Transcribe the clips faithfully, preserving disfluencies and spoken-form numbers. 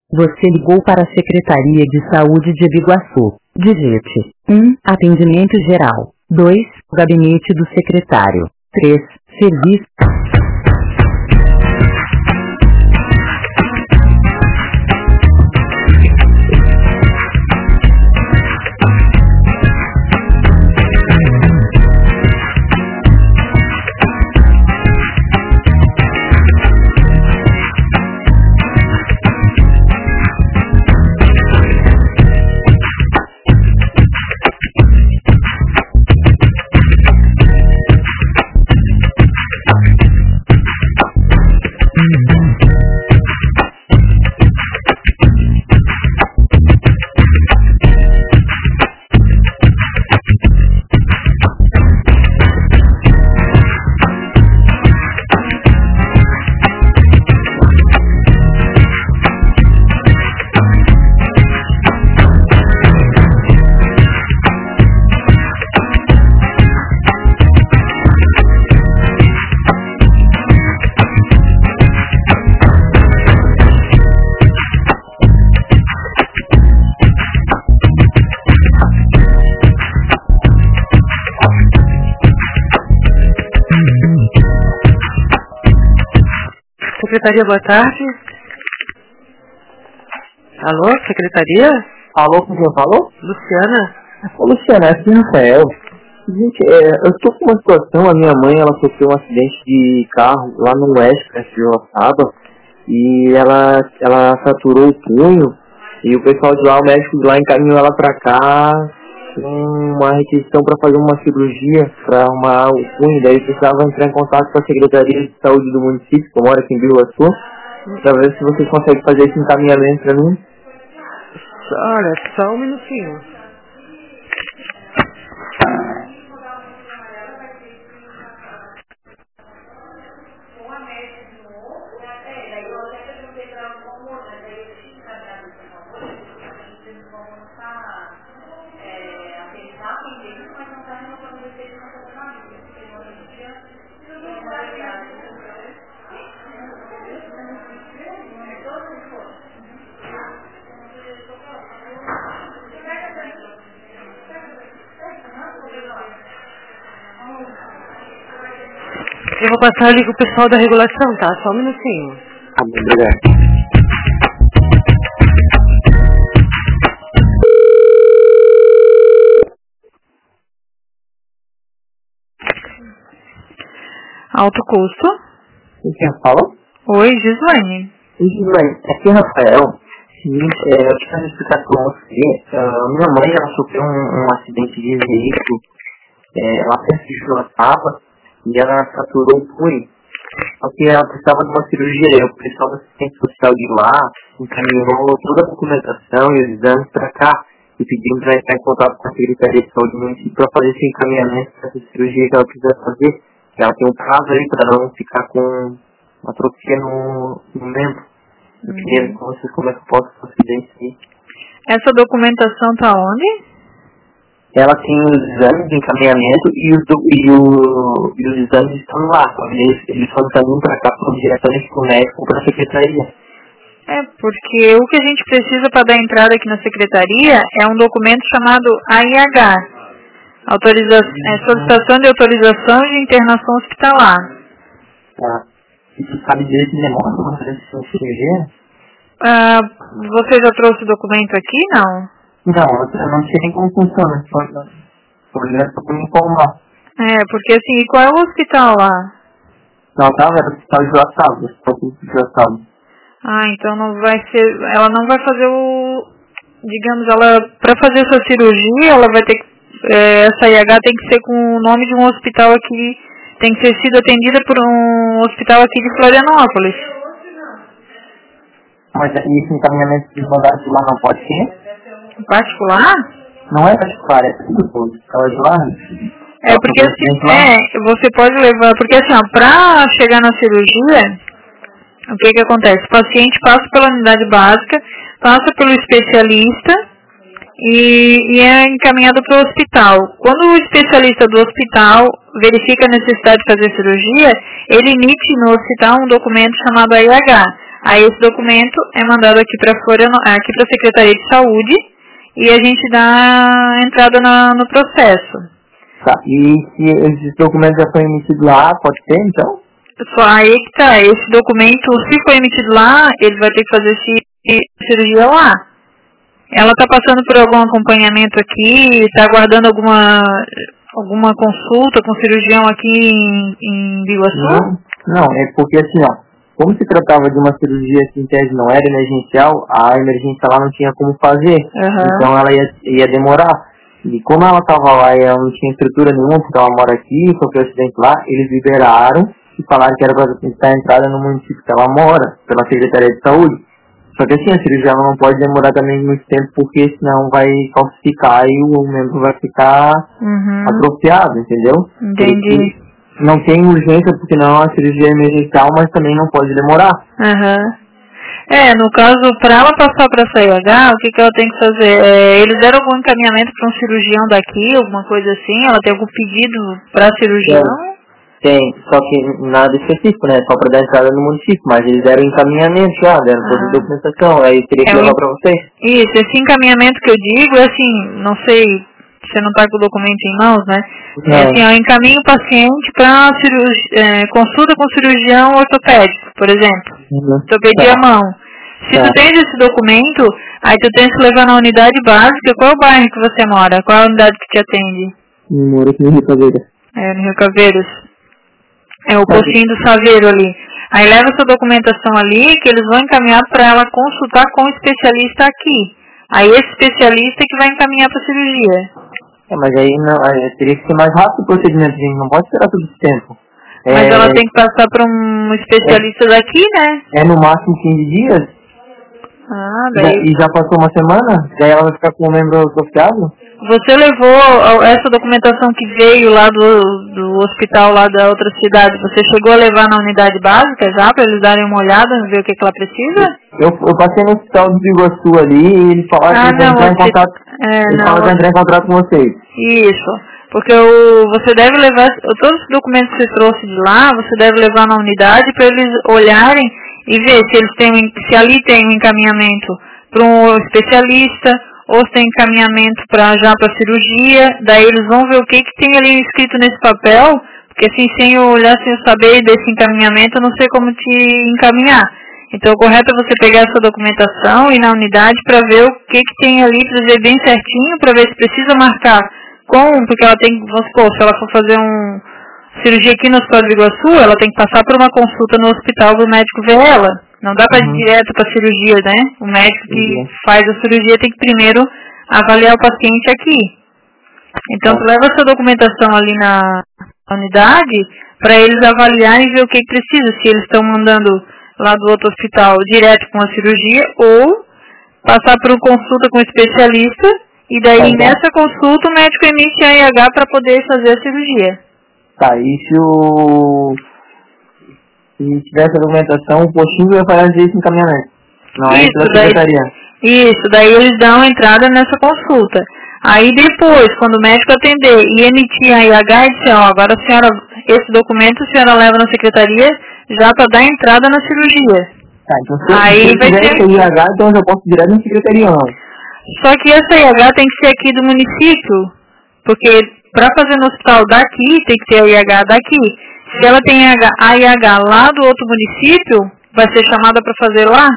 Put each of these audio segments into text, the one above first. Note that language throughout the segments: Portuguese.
Você ligou para a Secretaria de Saúde de Biguaçu. Digite um. Atendimento geral. dois. Gabinete do secretário. três. Serviço. Secretaria, boa tarde. Alô, secretaria? Alô, com quem falou? Luciana. Ô, Luciana, aqui é Rafael. Gente, é, eu estou com uma situação, a minha mãe, ela sofreu um acidente de carro lá no Oeste, perto de Joaçaba, e ela, ela fraturou o punho, e o pessoal de lá, o médico de lá encaminhou ela para cá, com uma requisição para fazer uma cirurgia, para arrumar o punho, daí precisava entrar em contato com a Secretaria de Saúde do município, que eu moro aqui em Biguaçu, para ver se vocês conseguem fazer esse encaminhamento para mim. Olha, só um minutinho. Eu vou passar ali com o pessoal da regulação, tá? Só um minutinho. Ah, obrigado. Alto custo. Quem fala? Oi, Gislaine. Gislaine, aqui é Rafael. Seguinte, é, eu quero explicar para você. Uh, minha mãe, ela sofreu um, um acidente de veículo é, lá perto de Joaçaba e ela fraturou o punho. Só que ela precisava de uma cirurgia. O pessoal da assistência social de lá encaminhou toda a documentação e os exames para cá e pediram para entrar em contato com a Secretaria de Saúde do município para fazer esse encaminhamento para essa cirurgia que ela precisa fazer. Ela tem um prazo aí para não ficar com uma atrofia no, no membro. Eu queria ver com vocês como é que eu posso fazer isso aí. Essa documentação tá onde? Ela tem os exames de encaminhamento e os, do, e o, e os exames estão lá. Eles, eles só estão para cá diretamente para o médico ou para a secretaria. É, porque o que a gente precisa para dar entrada aqui na secretaria é um documento chamado A I H. Autoriza é, solicitação de autorização de internação hospitalar. Tá. E você sabe direito de demora para fazer essa cirurgia? Ah, você já trouxe o documento aqui, não? Não, eu não sei nem como funciona. Só para me informar. É, porque assim, qual é o hospital lá? Não, tá, era o hospital de Joaçaba, o hospital de Joaçaba. Ah, então não vai ser, ela não vai fazer o, digamos, ela, para fazer essa cirurgia, ela vai ter que, é, essa I H tem que ser com o nome de um hospital aqui, tem que ter sido atendida por um hospital aqui de Florianópolis. Mas esse encaminhamento de mandato de lá não pode ser? Particular? Não é particular, é tudo do hospital de lá. É, porque assim, é, você pode levar, porque assim, ó, pra chegar na cirurgia, o que que acontece? O paciente passa pela unidade básica, passa pelo especialista e, e é encaminhado para o hospital. Quando o especialista do hospital verifica a necessidade de fazer cirurgia, ele emite no hospital um documento chamado A I H. Aí esse documento é mandado aqui para aqui para a Secretaria de Saúde e a gente dá entrada na, no processo. Tá, e se esses documentos já foram emitidos lá, pode ser então? Só aí que tá, esse documento, se for emitido lá, ele vai ter que fazer esse, cirurgia lá. Ela tá passando por algum acompanhamento aqui, tá aguardando alguma, alguma consulta com o cirurgião aqui em, em Biguaçu? Não, não, é porque assim, ó, como se tratava de uma cirurgia que em tese não era emergencial, a emergência lá não tinha como fazer, uhum. Então ela ia, ia demorar. E como ela estava lá e ela não tinha estrutura nenhuma, porque ela mora aqui, sofreu acidente lá, eles liberaram e falaram que era para tentar a entrada no município que ela mora, pela Secretaria de Saúde. Só que assim, a cirurgia ela não pode demorar também muito tempo, porque senão vai calcificar e o membro vai ficar uhum. atrofiado, entendeu? Entendi. E não tem urgência, porque não é uma cirurgia emergencial, mas também não pode demorar. Aham. Uhum. É, no caso, para ela passar para essa I H, o que, que ela tem que fazer? É, eles deram algum encaminhamento para um cirurgião daqui, alguma coisa assim? Ela tem algum pedido para cirurgião? Tem, tem, só que nada específico, né? Só para dar entrada no município, mas eles deram encaminhamento já, deram ah. toda a documentação, aí teria que é levar um... para vocês. Isso, esse encaminhamento que eu digo é assim, não sei, você não está com o documento em mãos, né? Não. É assim, eu encaminho o paciente para é, consulta com cirurgião ortopédico, por exemplo. Uhum. Ortopedia à mão. Se tá. tu tens esse documento, aí tu tens que levar na unidade básica. Qual é o bairro que você mora? Qual é a unidade que te atende? Eu moro aqui no Rio Caveiras. É, no Rio Caveiras. É o postinho do Saveiro ali. Aí leva essa documentação ali, que eles vão encaminhar para ela consultar com o especialista aqui. Aí esse especialista que vai encaminhar para a cirurgia. É, mas aí, não, aí teria que ser mais rápido o procedimento, a gente não pode esperar todo esse tempo. Mas é, ela tem que passar para um especialista é, daqui, né? É no máximo quinze dias. Ah, daí... E já passou uma semana? Daí ela vai ficar com o membro atrofiado? Você levou essa documentação que veio lá do, do hospital lá da outra cidade, você chegou a levar na unidade básica já, para eles darem uma olhada, ver o que, que ela precisa? Eu, eu passei no hospital do Biguaçu ali e eles falaram ah, que eles vão entrar em contato, é, eles falaram que entrar em contato com vocês. Isso, porque o, você deve levar, todos os documentos que você trouxe de lá, você deve levar na unidade para eles olharem e ver se eles têm, se ali tem um encaminhamento para um especialista, ou se tem encaminhamento pra, já para cirurgia, daí eles vão ver o que, que tem ali escrito nesse papel, porque assim, sem eu olhar, sem eu saber desse encaminhamento, eu não sei como te encaminhar. Então o correto é você pegar essa documentação e ir na unidade para ver o que, que tem ali, para ver bem certinho, para ver se precisa marcar com, porque ela tem, vamos supor, se ela for fazer um cirurgia aqui no Hospital do Biguaçu, ela tem que passar por uma consulta no hospital do médico ver ela. Não dá para ir uhum. direto para cirurgia, né? O médico que uhum. faz a cirurgia tem que primeiro avaliar o paciente aqui. Então, tu leva essa documentação ali na unidade para eles avaliarem e ver o que, que precisa. Se eles estão mandando lá do outro hospital direto com a cirurgia ou passar por uma consulta com o especialista e daí uhum. nessa consulta o médico emite a I H para poder fazer a cirurgia. Tá, e se o... Se tiver essa documentação, o postinho vai fazer esse encaminhamento. Não é isso, da secretaria. Daí, isso, daí eles dão entrada nessa consulta. Aí depois, quando o médico atender e emitir a I H, ele diz, ó, agora a senhora, esse documento a senhora leva na secretaria já para dar entrada na cirurgia. Tá, então se aí eu tiver essa I H, então eu já posso ir direto na secretaria, não? Só que essa I H tem que ser aqui do município, porque para fazer no hospital daqui, tem que ter a I H daqui. Se ela tem a I H lá do outro município, vai ser chamada para fazer lá?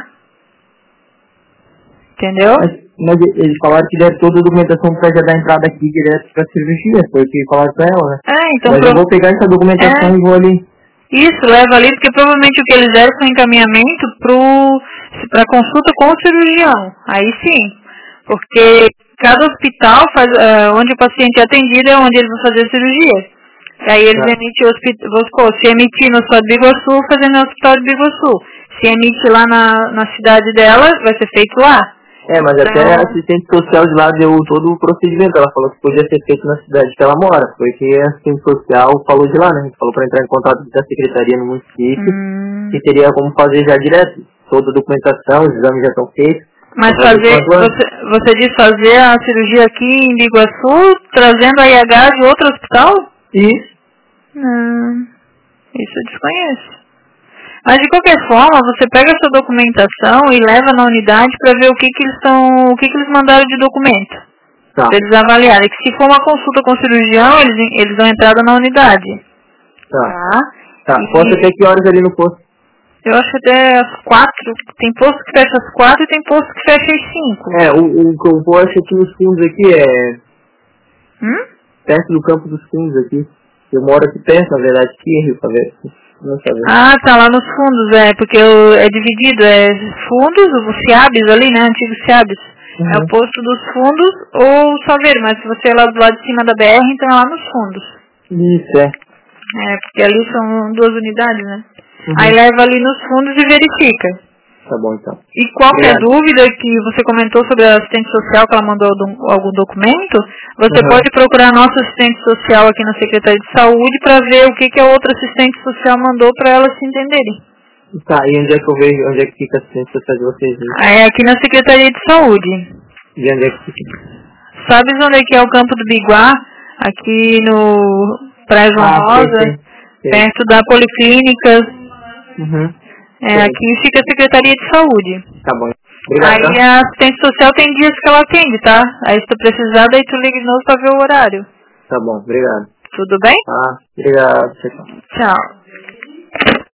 Entendeu? Mas, mas eles falaram que deram toda a documentação para já dar entrada aqui direto para a cirurgia, foi o que falaram para ela, né? É, então... Mas pro... eu vou pegar essa documentação é. e vou ali. Isso, leva ali, porque provavelmente o que eles deram foi encaminhamento para consulta com o cirurgião. Aí sim, porque cada hospital faz, uh, onde o paciente é atendido é onde eles vão fazer a cirurgia. Aí eles é. emitem o hospital, vou supor, se emitir no Hospital de Biguaçu, fazendo no Hospital de Biguaçu. Se emite lá na, na cidade dela, vai ser feito lá. É, mas então... até a assistente social de lá deu todo o procedimento. Ela falou que podia ser feito na cidade que ela mora. Foi que a assistente social falou de lá, né? A gente falou para entrar em contato com a secretaria no município, hum. que teria como fazer já direto. Toda a documentação, os exames já estão feitos. Mas fazer, você, você diz fazer a cirurgia aqui em Biguaçu, trazendo a I H de outro hospital? Isso. Não, isso eu desconheço. Mas de qualquer forma, você pega a sua documentação e leva na unidade para ver o que que eles estão, o que que eles mandaram de documento. Tá. Pra eles avaliarem. Que se for uma consulta com o cirurgião, eles, eles dão entrada na unidade. Tá. Tá? Tá. E Posso até que horas ali no posto? eu acho até às quatro. Tem posto que fecha às quatro e tem posto que fecha às cinco. É, o, o que eu posto aqui nos fundos aqui é Hum? perto do campo dos fundos aqui. Eu moro aqui perto, na verdade, aqui em Rio Favela. Não sabe. Ah, tá lá nos fundos, é, porque o- é dividido, é fundos, os Ciabes ali, né, antigos Ciabes. Uhum. É o posto dos fundos ou Salveiro, mas se você é lá do lado de cima da B R, então é lá nos fundos. Isso, é. É, porque ali são duas unidades, né? Uhum. Aí leva ali nos fundos e verifica. Tá bom, então. E qualquer Obrigado. dúvida que você comentou sobre a assistente social, que ela mandou algum algum documento, você Uhum. pode procurar a nossa assistente social aqui na Secretaria de Saúde para ver o que, que a outra assistente social mandou para elas se entenderem. Tá, e onde é que eu vejo, onde é que fica a assistência social de vocês? Né? Aí é aqui na Secretaria de Saúde. E onde é que fica? Sabes onde é que é o Campo do Biguá? Aqui no Praia João Ah, sei, Rosa, sei, sei. perto da Policlínica. Uhum. É, Sei. aqui fica a Secretaria de Saúde. Tá bom. Obrigado. Aí Tá? a assistente social tem dias que ela atende, tá? Aí se tu precisar, daí tu liga de novo pra ver o horário. Tá bom, obrigado. Tudo bem? Ah, obrigado. Tchau, tchau. Tchau.